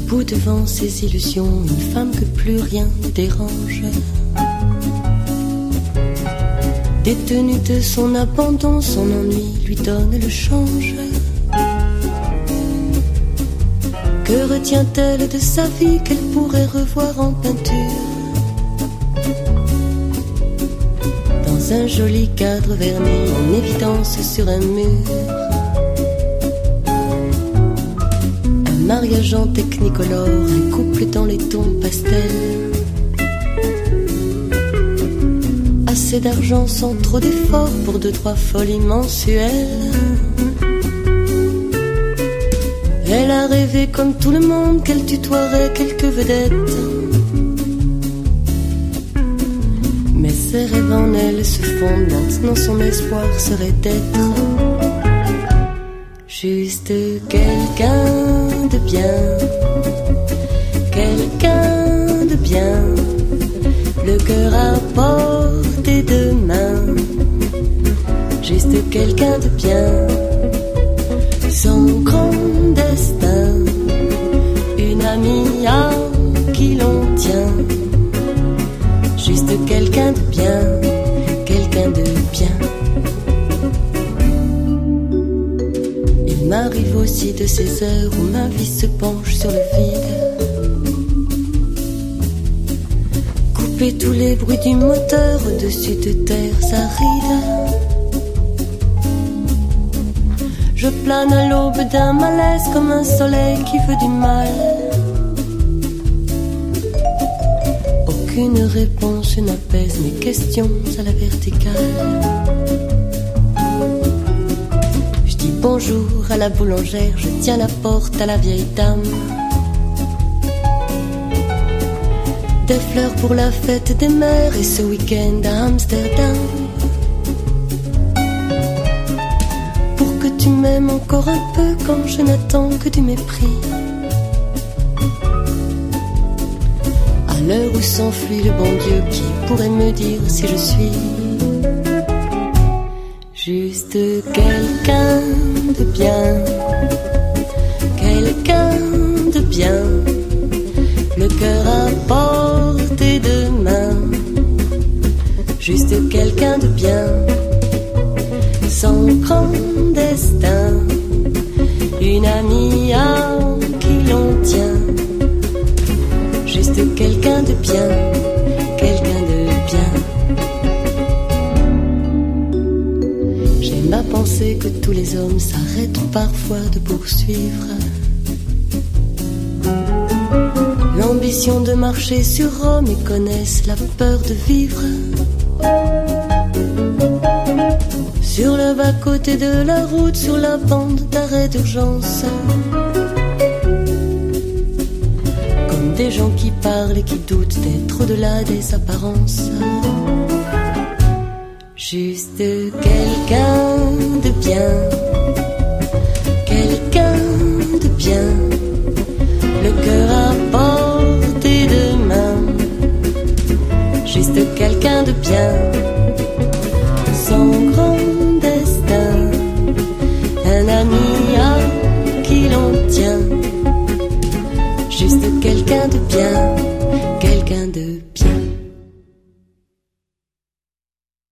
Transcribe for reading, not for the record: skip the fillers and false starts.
debout devant ses illusions, une femme que plus rien ne dérange. Détenue de son abandon, son ennui lui donne le change. Que retient-elle de sa vie qu'elle pourrait revoir en peinture? Dans un joli cadre verni, en évidence sur un mur. Un mariage en technicolore, un couple dans les tons pastels. Assez d'argent sans trop d'efforts pour 2-3 folies mensuelles. Elle a rêvé comme tout le monde qu'elle tutoierait quelques vedettes. Mais ses rêves en elle se fondent, maintenant son espoir serait d'être juste quelqu'un de bien. Quelqu'un de bien, le cœur à portée de main. Juste quelqu'un de bien, son grand destin, une amie à qui l'on tient. Juste quelqu'un de bien, quelqu'un de bien. Il m'arrive aussi de ces heures où ma vie se penche sur le vide. Couper tous les bruits du moteur au-dessus de terres arides. Je plane à l'aube d'un malaise comme un soleil qui veut du mal. Aucune réponse n'apaise mes questions à la verticale. Je dis bonjour à la boulangère, je tiens la porte à la vieille dame. Des fleurs pour la fête des mères et ce week-end à Amsterdam. Tu m'aimes encore un peu quand je n'attends que du mépris. À l'heure où s'enfuit le bon Dieu, qui pourrait me dire si je suis juste quelqu'un de bien. Quelqu'un de bien, le cœur à portée de main. Juste quelqu'un de bien, son grand destin, une amie à qui l'on tient. Juste quelqu'un de bien, quelqu'un de bien. J'aime à penser que tous les hommes s'arrêtent parfois de poursuivre l'ambition de marcher sur Rome et connaissent la peur de vivre sur le bas-côté de la route, sur la bande d'arrêt d'urgence. Comme des gens qui parlent et qui doutent d'être au-delà des apparences. Juste quelqu'un de bien. Quelqu'un de bien. Le cœur à portée de main. Juste quelqu'un de bien. Son grand destin, un ami à qui l'on tient. Juste quelqu'un de bien, quelqu'un de